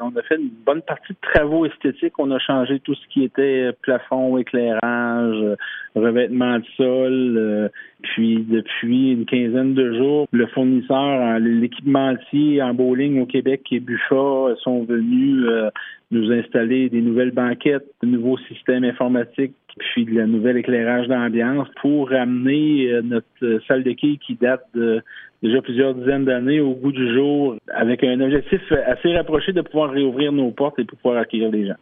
on a fait une bonne partie de travaux esthétiques. On a changé tout ce qui était plafond, éclairage, revêtement de sol. Puis depuis une quinzaine de jours, le fournisseur, l'équipementier en bowling au Québec, qui est Buffa, sont venus nous installer des nouvelles banquettes, de nouveaux systèmes informatiques, puis de la nouvelle éclairage d'ambiance pour ramener notre salle de quilles qui date de déjà plusieurs dizaines d'années au goût du jour, avec un objectif assez rapproché de pouvoir réouvrir nos portes et pouvoir accueillir les gens.